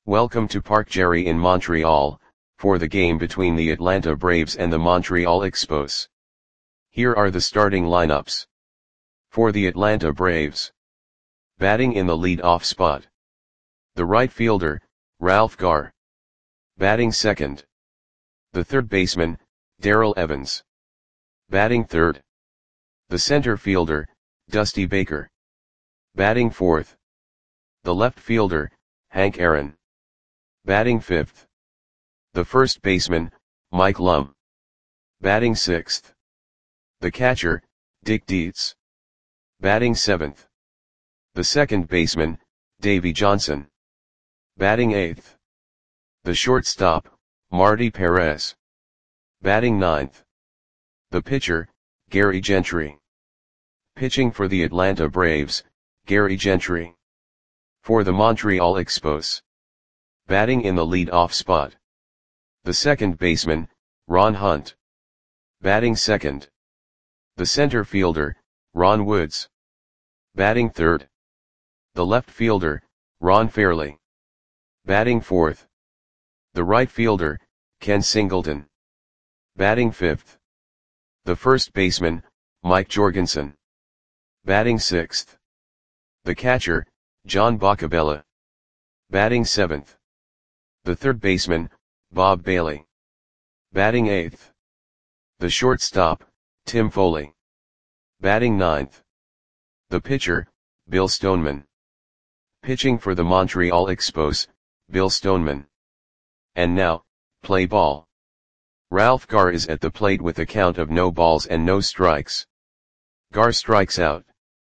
Welcome to Parc Gerry in Montreal, for the game between the Atlanta Braves and the Montreal Expos. Here are the starting lineups. For the Atlanta Braves. Batting in the lead-off spot. The right fielder, Ralph Garr. Batting second. The third baseman, Darrell Evans. Batting third. The center fielder, Dusty Baker. Batting fourth. The left fielder, Hank Aaron. Batting fifth. The first baseman, Mike Lum. Batting sixth. The catcher, Dick Dietz. Batting seventh. The second baseman, Davey Johnson. Batting eighth. The shortstop, Marty Perez. Batting ninth. The pitcher, Gary Gentry. Pitching for the Atlanta Braves, Gary Gentry. For the Montreal Expos. Batting in the lead-off spot. The second baseman, Ron Hunt. Batting second. The center fielder, Ron Woods. Batting third. The left fielder, Ron Fairly. Batting fourth. The right fielder, Ken Singleton. Batting fifth. The first baseman, Mike Jorgensen. Batting sixth. The catcher, John Boccabella. Batting seventh. The third baseman, Bob Bailey. Batting eighth. The shortstop, Tim Foley. Batting ninth. The pitcher, Bill Stoneman. Pitching for the Montreal Expos, Bill Stoneman. And now, play ball. Ralph Garr is at the plate with a count of no balls and no strikes. Garr strikes out.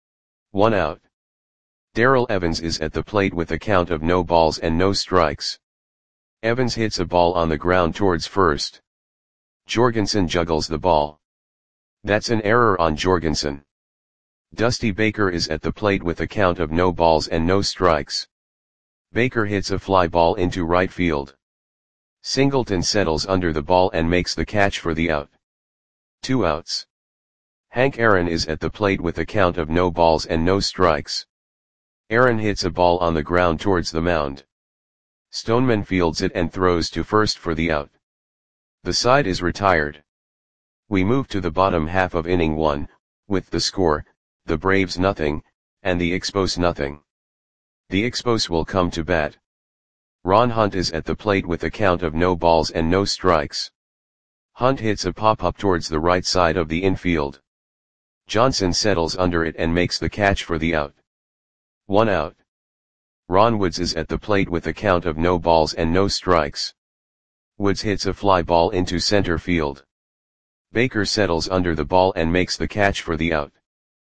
1 out. Darrell Evans is at the plate with a count of no balls and no strikes. Evans hits a ball on the ground towards first. Jorgensen juggles the ball. That's an error on Jorgensen. Dusty Baker is at the plate with a count of no balls and no strikes. Baker hits a fly ball into right field. Singleton settles under the ball and makes the catch for the out. 2 outs. Hank Aaron is at the plate with a count of no balls and no strikes. Aaron hits a ball on the ground towards the mound. Stoneman fields it and throws to first for the out. The side is retired. We move to the bottom half of inning 1, with the score, the Braves nothing, and the Expos nothing. The Expos will come to bat. Ron Hunt is at the plate with a count of no balls and no strikes. Hunt hits a pop-up towards the right side of the infield. Johnson settles under it and makes the catch for the out. 1 out. Ron Woods is at the plate with a count of no balls and no strikes. Woods hits a fly ball into center field. Baker settles under the ball and makes the catch for the out.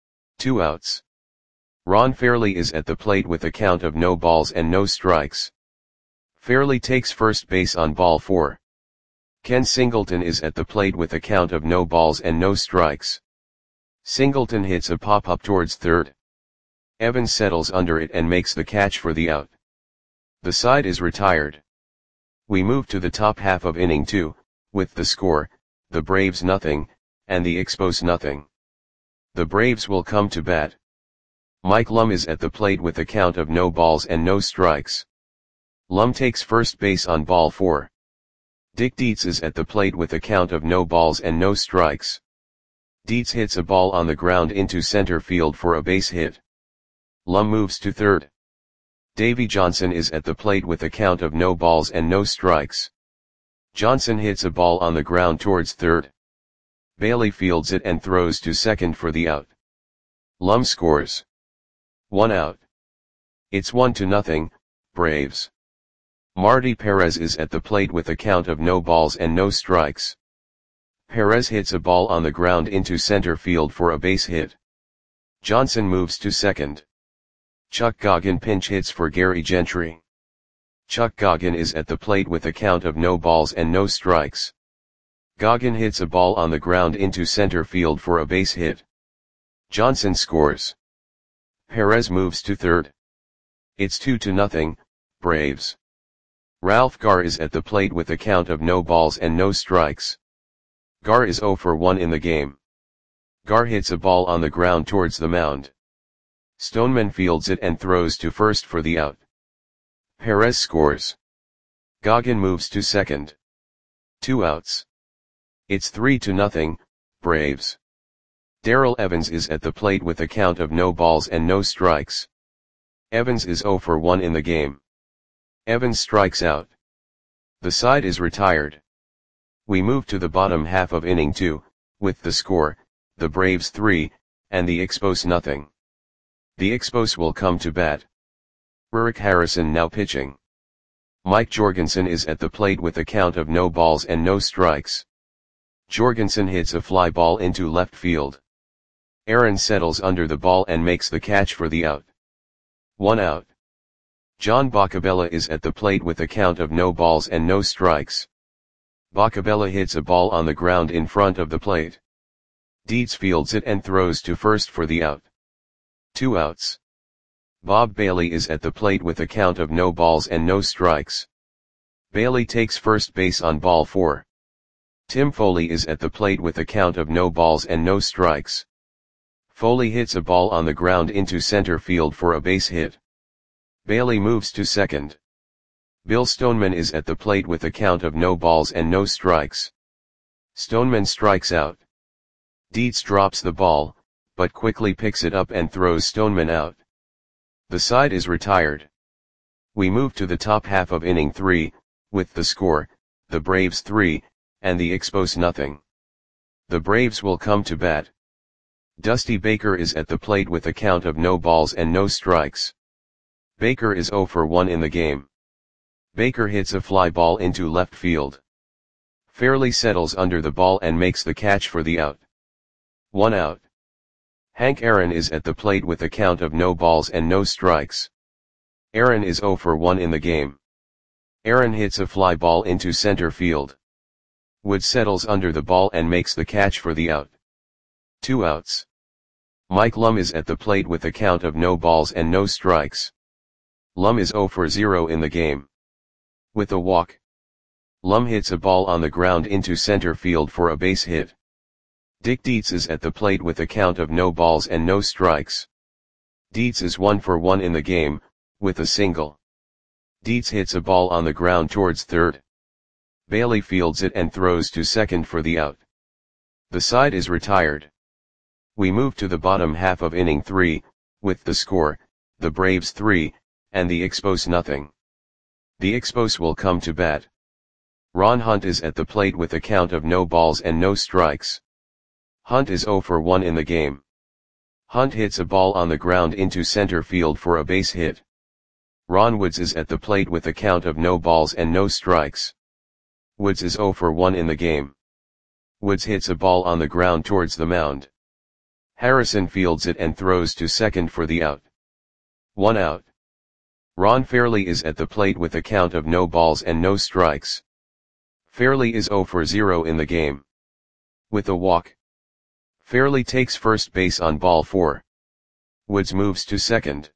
2 outs. Ron Fairly is at the plate with a count of no balls and no strikes. Fairly takes first base on ball 4. Ken Singleton is at the plate with a count of no balls and no strikes. Singleton hits a pop-up towards third. Evans settles under it and makes the catch for the out. The side is retired. We move to the top half of inning 2, with the score, the Braves nothing, and the Expos nothing. The Braves will come to bat. Mike Lum is at the plate with a count of no balls and no strikes. Lum takes first base on ball 4. Dick Dietz is at the plate with a count of no balls and no strikes. Dietz hits a ball on the ground into center field for a base hit. Lum moves to third. Davey Johnson is at the plate with a count of no balls and no strikes. Johnson hits a ball on the ground towards third. Bailey fields it and throws to second for the out. Lum scores. 1 out. It's 1-0, Braves. Marty Perez is at the plate with a count of no balls and no strikes. Perez hits a ball on the ground into center field for a base hit. Johnson moves to second. Chuck Goggin pinch hits for Gary Gentry. Chuck Goggin is at the plate with a count of no balls and no strikes. Goggin hits a ball on the ground into center field for a base hit. Johnson scores. Perez moves to third. It's 2-0, Braves. Ralph Garr is at the plate with a count of no balls and no strikes. Garr is 0 for 1 in the game. Garr hits a ball on the ground towards the mound. Stoneman fields it and throws to first for the out. Perez scores. Goggin moves to second. 2 outs. It's 3-0, Braves. Darrell Evans is at the plate with a count of no balls and no strikes. Evans is 0 for 1 in the game. Evans strikes out. The side is retired. We move to the bottom half of inning 2, with the score, the Braves 3, and the Expos nothing. The Expos will come to bat. Rurik Harrison now pitching. Mike Jorgensen is at the plate with a count of no balls and no strikes. Jorgensen hits a fly ball into left field. Aaron settles under the ball and makes the catch for the out. 1 out. John Boccabella is at the plate with a count of no balls and no strikes. Boccabella hits a ball on the ground in front of the plate. Dietz fields it and throws to first for the out. 2 outs. Bob Bailey is at the plate with a count of no balls and no strikes. Bailey takes first base on ball 4. Tim Foley is at the plate with a count of no balls and no strikes. Foley hits a ball on the ground into center field for a base hit. Bailey moves to second. Bill Stoneman is at the plate with a count of no balls and no strikes. Stoneman strikes out. Dietz drops the ball, but quickly picks it up and throws Stoneman out. The side is retired. We move to the top half of inning 3, with the score, the Braves 3, and the Expos nothing. The Braves will come to bat. Dusty Baker is at the plate with a count of no balls and no strikes. Baker is 0 for 1 in the game. Baker hits a fly ball into left field. Fairley settles under the ball and makes the catch for the out. 1 out. Hank Aaron is at the plate with a count of no balls and no strikes. Aaron is 0 for 1 in the game. Aaron hits a fly ball into center field. Wood settles under the ball and makes the catch for the out. 2 outs. Mike Lum is at the plate with a count of no balls and no strikes. Lum is 0 for 0 in the game. With a walk. Lum hits a ball on the ground into center field for a base hit. Dick Dietz is at the plate with a count of no balls and no strikes. Dietz is 1 for 1 in the game, with a single. Dietz hits a ball on the ground towards third. Bailey fields it and throws to second for the out. The side is retired. We move to the bottom half of inning 3, with the score, the Braves 3, and the Expos nothing. The Expos will come to bat. Ron Hunt is at the plate with a count of no balls and no strikes. Hunt is 0 for 1 in the game. Hunt hits a ball on the ground into center field for a base hit. Ron Woods is at the plate with a count of no balls and no strikes. Woods is 0 for 1 in the game. Woods hits a ball on the ground towards the mound. Harrison fields it and throws to second for the out. 1 out. Ron Fairley is at the plate with a count of no balls and no strikes. Fairley is 0 for 0 in the game. With a walk. Fairley takes first base on ball 4. Woods moves to second.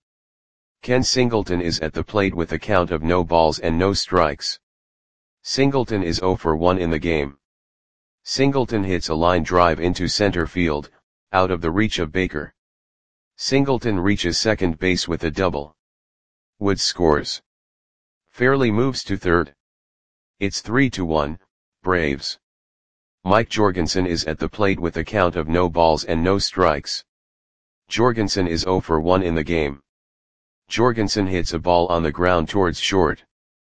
Ken Singleton is at the plate with a count of no balls and no strikes. Singleton is 0 for 1 in the game. Singleton hits a line drive into center field, out of the reach of Baker. Singleton reaches second base with a double. Woods scores. Fairley moves to third. It's 3-1, Braves. Mike Jorgensen is at the plate with a count of no balls and no strikes. Jorgensen is 0 for 1 in the game. Jorgensen hits a ball on the ground towards short.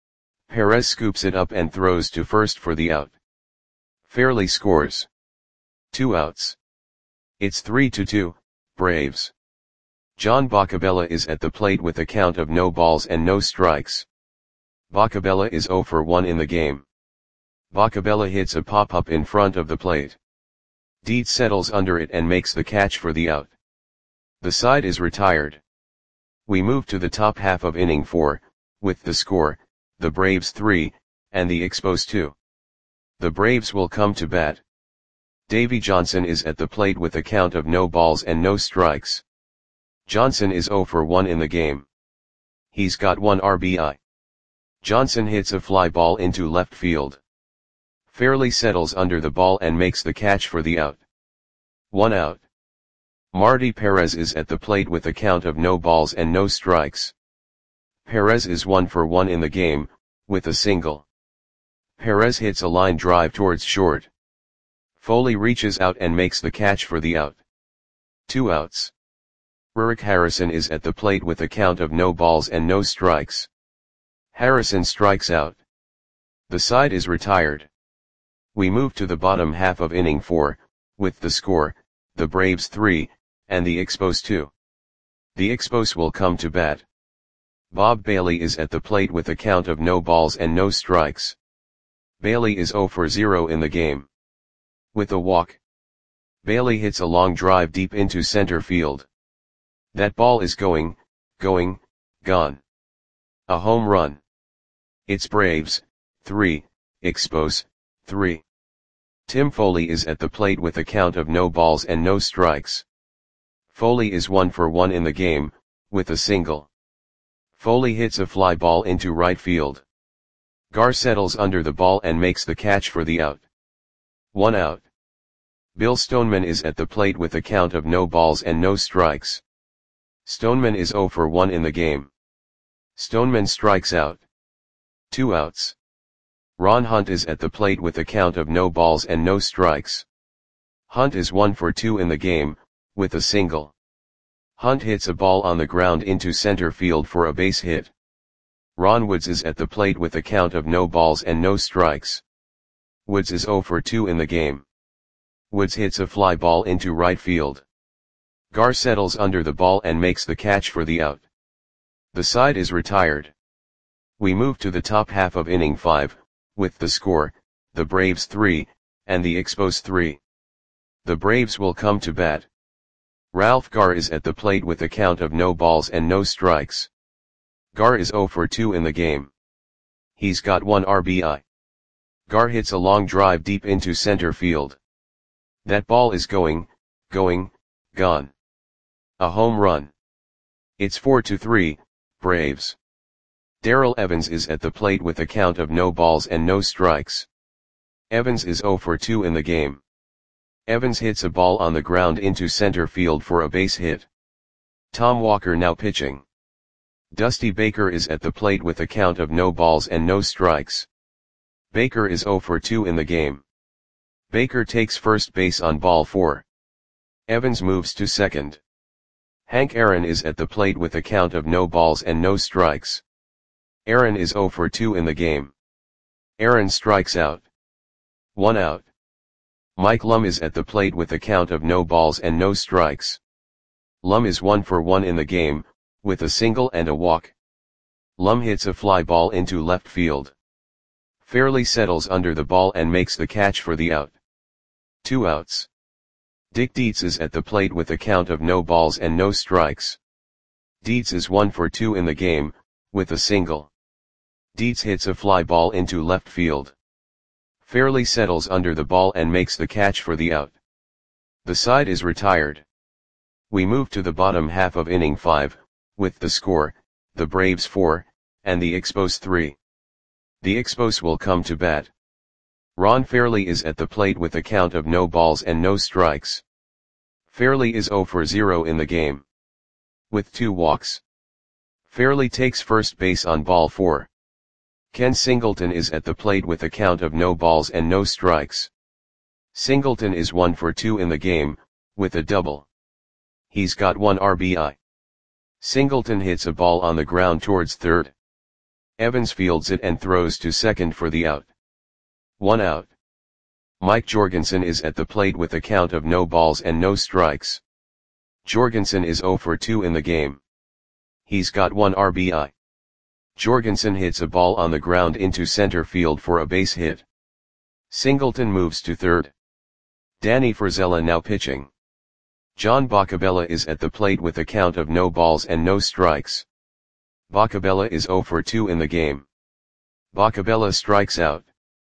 Perez scoops it up and throws to first for the out. Fairley scores. 2 outs. It's 3-2, Braves. John Boccabella is at the plate with a count of no balls and no strikes. Boccabella is 0 for 1 in the game. Boccabella hits a pop-up in front of the plate. Dietz settles under it and makes the catch for the out. The side is retired. We move to the top half of inning 4, with the score, the Braves 3, and the Expos 2. The Braves will come to bat. Davy Johnson is at the plate with a count of no balls and no strikes. Johnson is 0 for 1 in the game. He's got 1 RBI. Johnson hits a fly ball into left field. Fairley settles under the ball and makes the catch for the out. 1 out. Marty Perez is at the plate with a count of no balls and no strikes. Perez is 1 for 1 in the game, with a single. Perez hits a line drive towards short. Foley reaches out and makes the catch for the out. 2 outs. Rurik Harrison is at the plate with a count of no balls and no strikes. Harrison strikes out. The side is retired. We move to the bottom half of inning 4, with the score, the Braves 3, and the Expos 2. The Expos will come to bat. Bob Bailey is at the plate with a count of no balls and no strikes. Bailey is 0 for 0 in the game. With a walk. Bailey hits a long drive deep into center field. That ball is going, gone. A home run. It's Braves, 3, Expos, 3. Tim Foley is at the plate with a count of no balls and no strikes. Foley is 1 for 1 in the game, with a single. Foley hits a fly ball into right field. Gar settles under the ball and makes the catch for the out. 1 out. Bill Stoneman is at the plate with a count of no balls and no strikes. Stoneman is 0 for 1 in the game. Stoneman strikes out. 2 outs. Ron Hunt is at the plate with a count of no balls and no strikes. Hunt is 1 for 2 in the game, with a single. Hunt hits a ball on the ground into center field for a base hit. Ron Woods is at the plate with a count of no balls and no strikes. Woods is 0 for 2 in the game. Woods hits a fly ball into right field. Gar settles under the ball and makes the catch for the out. The side is retired. We move to the top half of inning 5, with the score, the Braves 3, and the Expos 3. The Braves will come to bat. Ralph Gar is at the plate with a count of no balls and no strikes. Gar is 0 for 2 in the game. He's got 1 RBI. Gar hits a long drive deep into center field. That ball is going, gone. A home run. It's 4-3, Braves. Darrell Evans is at the plate with a count of no balls and no strikes. Evans is 0 for 2 in the game. Evans hits a ball on the ground into center field for a base hit. Tom Walker now pitching. Dusty Baker is at the plate with a count of no balls and no strikes. Baker is 0 for 2 in the game. Baker takes first base on ball 4. Evans moves to second. Hank Aaron is at the plate with a count of no balls and no strikes. Aaron is 0 for 2 in the game. Aaron strikes out. 1 out. Mike Lum is at the plate with a count of no balls and no strikes. Lum is 1 for 1 in the game, with a single and a walk. Lum hits a fly ball into left field. Fairley settles under the ball and makes the catch for the out. 2 outs. Dick Dietz is at the plate with a count of no balls and no strikes. Dietz is 1 for 2 in the game, with a single. Dietz hits a fly ball into left field. Fairley settles under the ball and makes the catch for the out. The side is retired. We move to the bottom half of inning 5, with the score, the Braves 4, and the Expos 3. The Expos will come to bat. Ron Fairley is at the plate with a count of no balls and no strikes. Fairley is 0 for 0 in the game. With 2 walks. Fairley takes first base on ball 4. Ken Singleton is at the plate with a count of no balls and no strikes. Singleton is 1 for 2 in the game, with a double. He's got 1 RBI. Singleton hits a ball on the ground towards third. Evans fields it and throws to second for the out. 1 out. Mike Jorgensen is at the plate with a count of no balls and no strikes. Jorgensen is 0 for 2 in the game. He's got 1 RBI. Jorgensen hits a ball on the ground into center field for a base hit. Singleton moves to third. Danny Frizella now pitching. John Boccabella is at the plate with a count of no balls and no strikes. Boccabella is 0 for 2 in the game. Boccabella strikes out.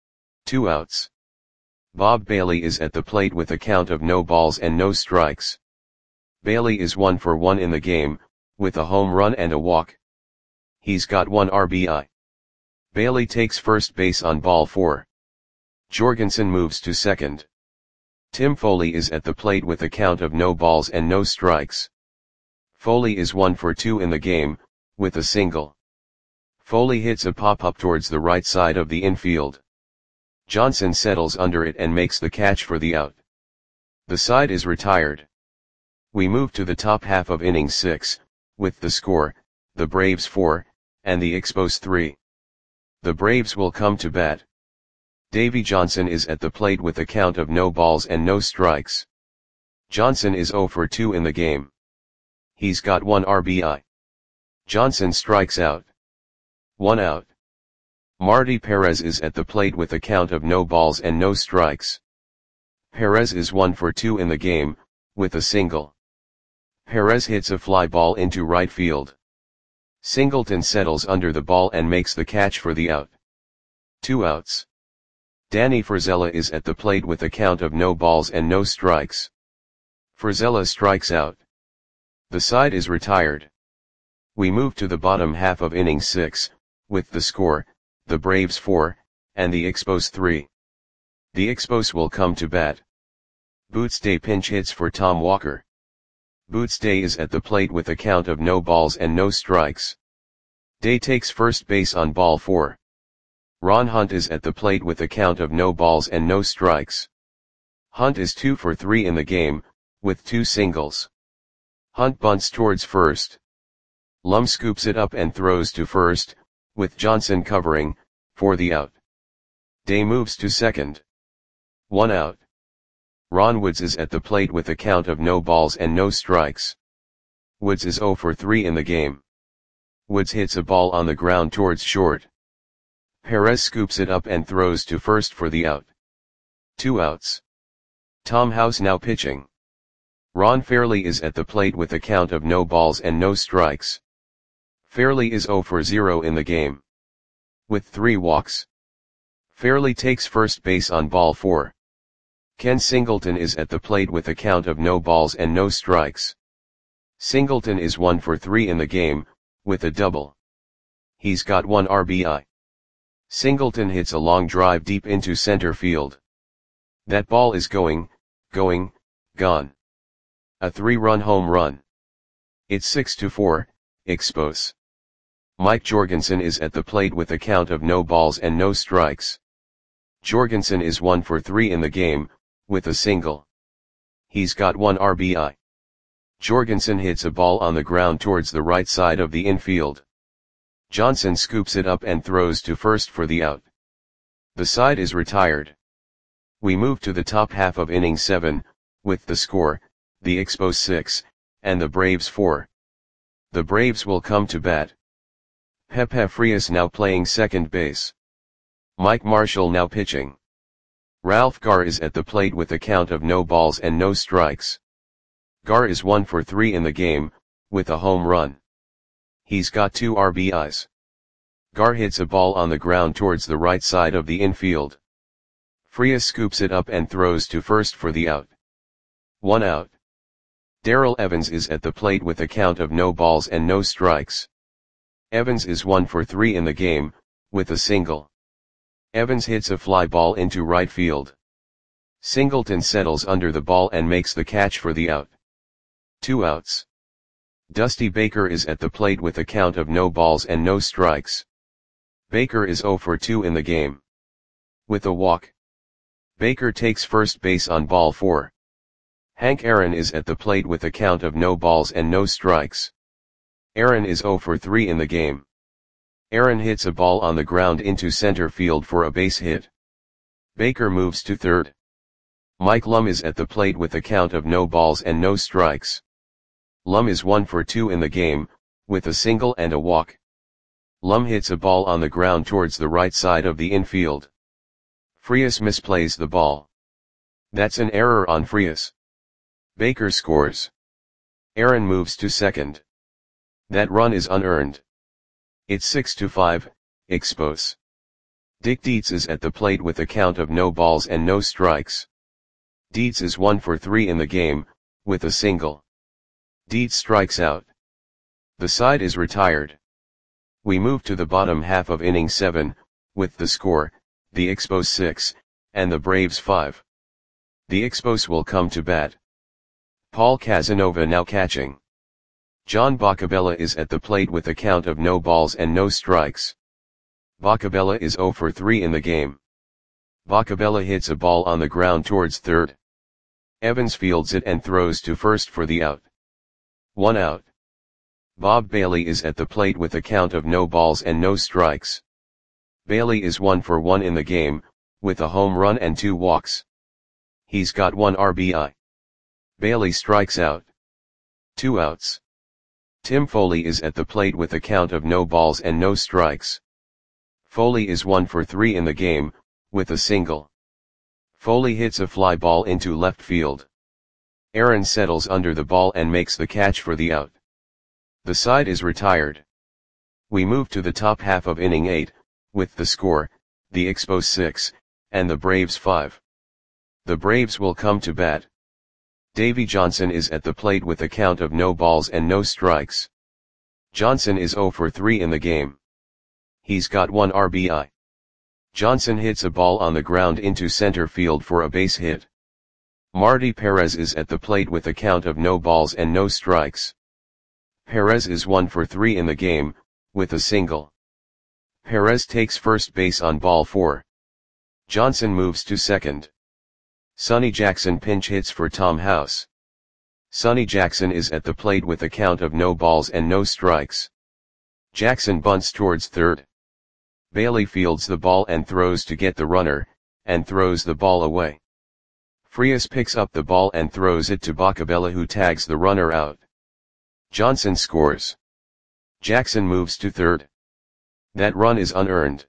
2 outs. Bob Bailey is at the plate with a count of no balls and no strikes. Bailey is 1 for 1 in the game, with a home run and a walk. He's got 1 RBI. Bailey takes first base on ball 4. Jorgensen moves to second. Tim Foley is at the plate with a count of no balls and no strikes. Foley is 1 for 2 in the game, with a single. Foley hits a pop-up towards the right side of the infield. Johnson settles under it and makes the catch for the out. The side is retired. We move to the top half of inning 6, with the score, the Braves 4, and the Expos 3. The Braves will come to bat. Davey Johnson is at the plate with a count of no balls and no strikes. Johnson is 0 for 2 in the game. He's got 1 RBI. Johnson strikes out. 1 out. Marty Perez is at the plate with a count of no balls and no strikes. Perez is 1 for 2 in the game, with a single. Perez hits a fly ball into right field. Singleton settles under the ball and makes the catch for the out. 2 outs. Danny Frizella is at the plate with a count of no balls and no strikes. Frizella strikes out. The side is retired. We move to the bottom half of inning 6, with the score, the Braves 4, and the Expos 3. The Expos will come to bat. Boots Day pinch hits for Tom Walker. Boots Day is at the plate with a count of no balls and no strikes. Day takes first base on ball 4. Ron Hunt is at the plate with a count of no balls and no strikes. Hunt is 2 for 3 in the game, with 2 singles. Hunt bunts towards first. Lum scoops it up and throws to first, with Johnson covering, for the out. Day moves to second. 1 out. Ron Woods is at the plate with a count of no balls and no strikes. Woods is 0 for 3 in the game. Woods hits a ball on the ground towards short. Perez scoops it up and throws to first for the out. 2 outs. Tom House now pitching. Ron Fairley is at the plate with a count of no balls and no strikes. Fairley is 0 for 0 in the game. With 3 walks. Fairley takes first base on ball 4. Ken Singleton is at the plate with a count of no balls and no strikes. Singleton is 1 for 3 in the game, with a double. He's got 1 RBI. Singleton hits a long drive deep into center field. That ball is gone. A 3-run home run. It's 6-4, Expos. Mike Jorgensen is at the plate with a count of no balls and no strikes. Jorgensen is 1 for 3 in the game, with a single. He's got 1 RBI. Jorgensen hits a ball on the ground towards the right side of the infield. Johnson scoops it up and throws to first for the out. The side is retired. We move to the top half of inning 7, with the score, the Expos 6, and the Braves 4. The Braves will come to bat. Pepe Frias now playing second base. Mike Marshall now pitching. Ralph Garr is at the plate with a count of no balls and no strikes. Garr is 1 for 3 in the game, with a home run. He's got 2 RBIs. Garr hits a ball on the ground towards the right side of the infield. Frias scoops it up and throws to first for the out. 1 out. Darrell Evans is at the plate with a count of no balls and no strikes. Evans is 1 for 3 in the game, with a single. Evans hits a fly ball into right field. Singleton settles under the ball and makes the catch for the out. 2 outs. Dusty Baker is at the plate with a count of no balls and no strikes. Baker is 0 for 2 in the game. With a walk. Baker takes first base on ball 4. Hank Aaron is at the plate with a count of no balls and no strikes. Aaron is 0 for 3 in the game. Aaron hits a ball on the ground into center field for a base hit. Baker moves to third. Mike Lum is at the plate with a count of no balls and no strikes. Lum is 1 for 2 in the game, with a single and a walk. Lum hits a ball on the ground towards the right side of the infield. Frias misplays the ball. That's an error on Frias. Baker scores. Aaron moves to second. That run is unearned. It's 6-5, Expos. Dick Dietz is at the plate with a count of no balls and no strikes. Dietz is 1 for 3 in the game, with a single. Dietz strikes out. The side is retired. We move to the bottom half of inning 7, with the score, the Expos 6, and the Braves 5. The Expos will come to bat. Paul Casanova now catching. John Bacabella is at the plate with a count of no balls and no strikes. Boccabella is 0 for 3 in the game. Boccabella hits a ball on the ground towards third. Evans fields it and throws to first for the out. 1 out. Bob Bailey is at the plate with a count of no balls and no strikes. Bailey is 1 for 1 in the game, with a home run and 2 walks. He's got 1 RBI. Bailey strikes out. 2 outs. Tim Foley is at the plate with a count of no balls and no strikes. Foley is 1 for 3 in the game, with a single. Foley hits a fly ball into left field. Aaron settles under the ball and makes the catch for the out. The side is retired. We move to the top half of inning 8, with the score, the Expos 6, and the Braves 5. The Braves will come to bat. Davey Johnson is at the plate with a count of no balls and no strikes. Johnson is 0 for 3 in the game. He's got 1 RBI. Johnson hits a ball on the ground into center field for a base hit. Marty Perez is at the plate with a count of no balls and no strikes. Perez is 1 for 3 in the game, with a single. Perez takes first base on ball 4. Johnson moves to second. Sonny Jackson pinch hits for Tom House. Sonny Jackson is at the plate with a count of no balls and no strikes. Jackson bunts towards third. Bailey fields the ball and throws to get the runner, and throws the ball away. Frias picks up the ball and throws it to Boccabella, who tags the runner out. Johnson scores. Jackson moves to third. That run is unearned.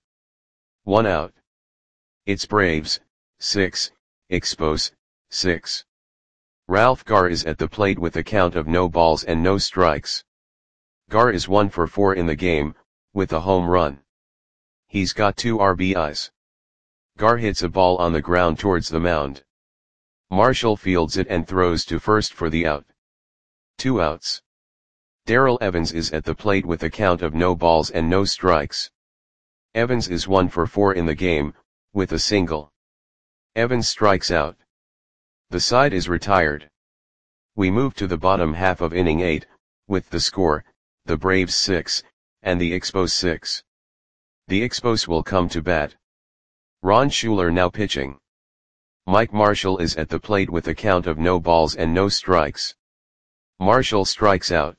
1 out. It's Braves, 6, Expos, 6. Ralph Garr is at the plate with a count of no balls and no strikes. Garr is 1 for 4 in the game, with a home run. He's got 2 RBIs. Garr hits a ball on the ground towards the mound. Marshall fields it and throws to first for the out. 2 outs. Darrell Evans is at the plate with a count of no balls and no strikes. Evans is 1 for 4 in the game, with a single. Evans strikes out. The side is retired. We move to the bottom half of inning 8, with the score, the Braves 6, and the Expos 6. The Expos will come to bat. Ron Schuler now pitching. Mike Marshall is at the plate with a count of no balls and no strikes. Marshall strikes out.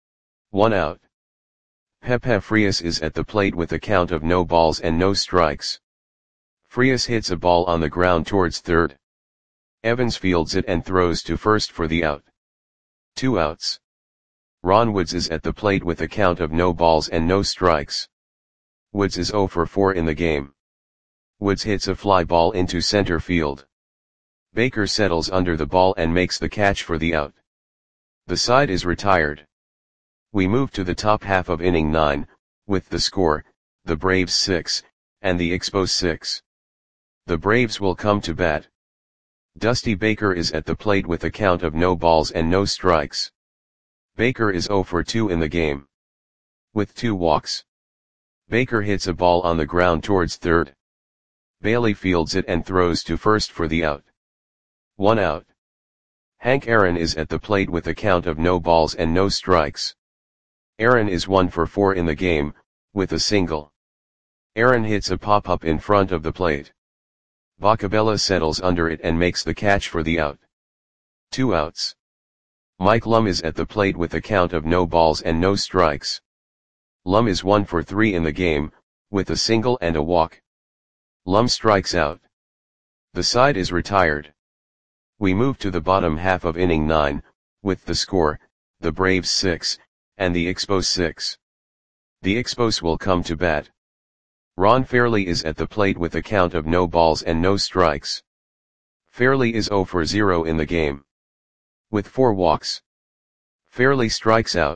1 out. Pepe Frias is at the plate with a count of no balls and no strikes. Frias hits a ball on the ground towards third. Evans fields it and throws to first for the out. 2 outs. Ron Woods is at the plate with a count of no balls and no strikes. Woods is 0 for 4 in the game. Woods hits a fly ball into center field. Baker settles under the ball and makes the catch for the out. The side is retired. We move to the top half of inning 9, with the score, the Braves 6, and the Expos 6. The Braves will come to bat. Dusty Baker is at the plate with a count of no balls and no strikes. Baker is 0 for 2 in the game. With 2 walks. Baker hits a ball on the ground towards third. Bailey fields it and throws to first for the out. 1 out. Hank Aaron is at the plate with a count of no balls and no strikes. Aaron is 1 for 4 in the game, with a single. Aaron hits a pop-up in front of the plate. Boccabella settles under it and makes the catch for the out. 2 outs. Mike Lum is at the plate with a count of no balls and no strikes. Lum is 1 for 3 in the game, with a single and a walk. Lum strikes out. The side is retired. We move to the bottom half of inning 9, with the score, the Braves 6, and the Expos 6. The Expos will come to bat. Ron Fairley is at the plate with a count of no balls and no strikes. Fairley is 0 for 0 in the game. With 4 walks. Fairley strikes out.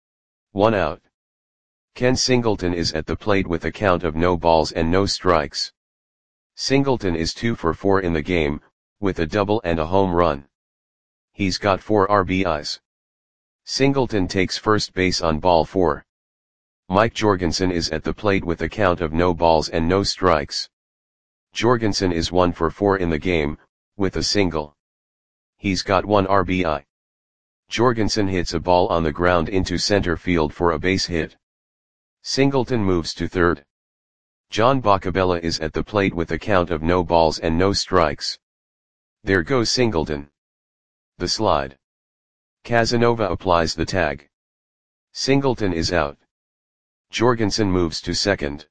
1 out. Ken Singleton is at the plate with a count of no balls and no strikes. Singleton is 2 for 4 in the game, with a double and a home run. He's got 4 RBIs. Singleton takes first base on ball 4. Mike Jorgensen is at the plate with a count of no balls and no strikes. Jorgensen is 1 for 4 in the game, with a single. He's got 1 RBI. Jorgensen hits a ball on the ground into center field for a base hit. Singleton moves to third. John Boccabella is at the plate with a count of no balls and no strikes. There goes Singleton. The slide. Casanova applies the tag. Singleton is out. Jorgensen moves to second.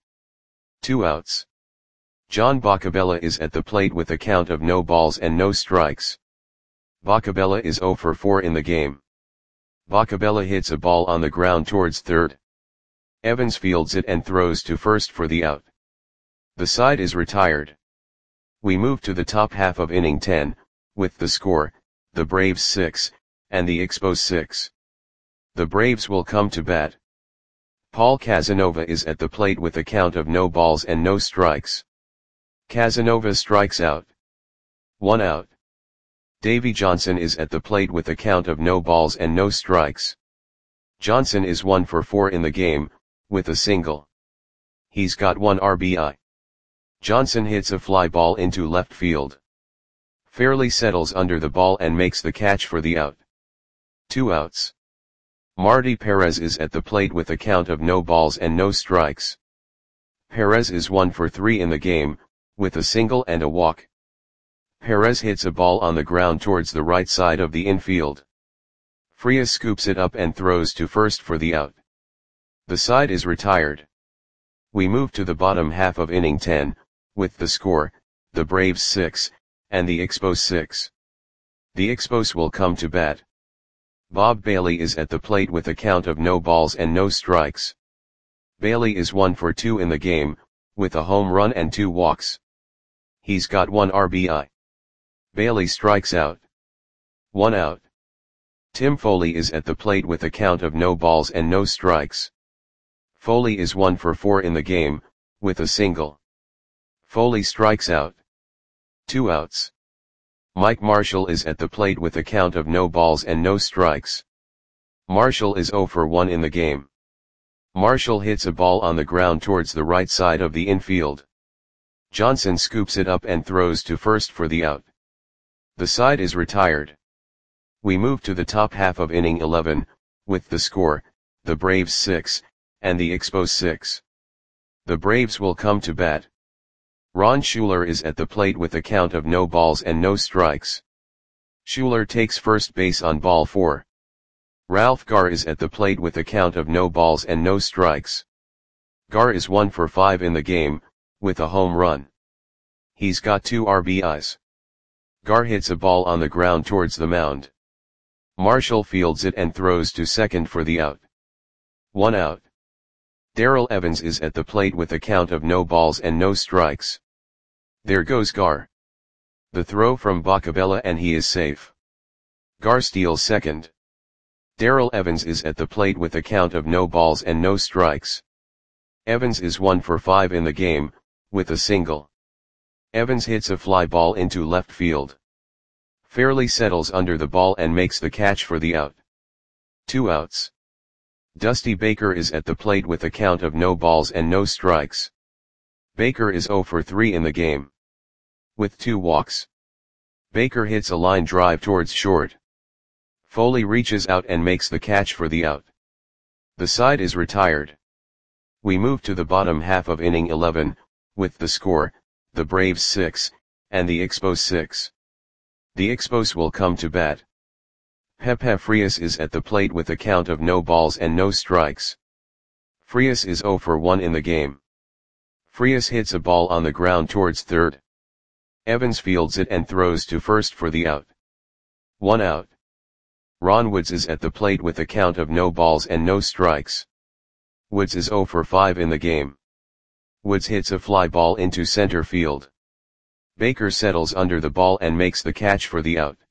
2 outs. John Boccabella is at the plate with a count of no balls and no strikes. Boccabella is 0 for 4 in the game. Boccabella hits a ball on the ground towards third. Evans fields it and throws to first for the out. The side is retired. We move to the top half of inning 10, with the score, the Braves 6, and the Expos 6. The Braves will come to bat. Paul Casanova is at the plate with a count of no balls and no strikes. Casanova strikes out. 1 out. Davy Johnson is at the plate with a count of no balls and no strikes. Johnson is 1 for 4 in the game, with a single. He's got 1 RBI. Johnson hits a fly ball into left field. Fairly settles under the ball and makes the catch for the out. 2 outs. Marty Perez is at the plate with a count of no balls and no strikes. Perez is 1 for 3 in the game, with a single and a walk. Perez hits a ball on the ground towards the right side of the infield. Frias scoops it up and throws to first for the out. The side is retired. We move to the bottom half of inning 10, with the score, the Braves 6, and the Expos 6. The Expos will come to bat. Bob Bailey is at the plate with a count of no balls and no strikes. Bailey is 1 for 2 in the game, with a home run and 2 walks. He's got 1 RBI. Bailey strikes out. 1 out. Tim Foley is at the plate with a count of no balls and no strikes. Foley is 1 for 4 in the game, with a single. Foley strikes out. 2 outs. Mike Marshall is at the plate with a count of no balls and no strikes. Marshall is 0 for 1 in the game. Marshall hits a ball on the ground towards the right side of the infield. Johnson scoops it up and throws to first for the out. The side is retired. We move to the top half of inning 11, with the score, the Braves 6, and the Expos 6. The Braves will come to bat. Ron Schuler is at the plate with a count of no balls and no strikes. Schuler takes first base on ball 4. Ralph Garr is at the plate with a count of no balls and no strikes. Garr is 1 for 5 in the game, with a home run. He's got 2 RBIs. Garr hits a ball on the ground towards the mound. Marshall fields it and throws to second for the out. 1 out. Darrell Evans is at the plate with a count of no balls and no strikes. There goes Garr. The throw from Boccabella and he is safe. Garr steals second. Darrell Evans is at the plate with a count of no balls and no strikes. Evans is 1 for 5 in the game, with a single. Evans hits a fly ball into left field. Fairly settles under the ball and makes the catch for the out. 2 outs. Dusty Baker is at the plate with a count of no balls and no strikes. Baker is 0 for 3 in the game. With 2 walks. Baker hits a line drive towards short. Foley reaches out and makes the catch for the out. The side is retired. We move to the bottom half of inning 11, with the score, the Braves 6, and the Expos 6. The Expos will come to bat. Pepe Frias is at the plate with a count of no balls and no strikes. Frias is 0 for 1 in the game. Frias hits a ball on the ground towards third. Evans fields it and throws to first for the out. 1 out. Ron Woods is at the plate with a count of no balls and no strikes. Woods is 0 for 5 in the game. Woods hits a fly ball into center field. Baker settles under the ball and makes the catch for the out.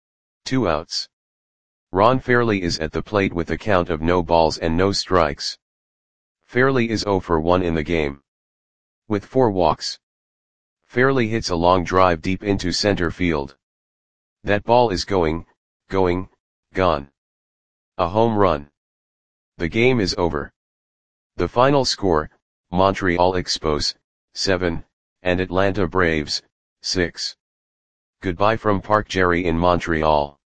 2 outs. Ron Fairley is at the plate with a count of no balls and no strikes. Fairley is 0 for 1 in the game. With 4 walks. Fairley hits a long drive deep into center field. That ball is going, gone. A home run. The game is over. The final score, Montreal Expos, 7, and Atlanta Braves, 6. Goodbye from Park Jerry in Montreal.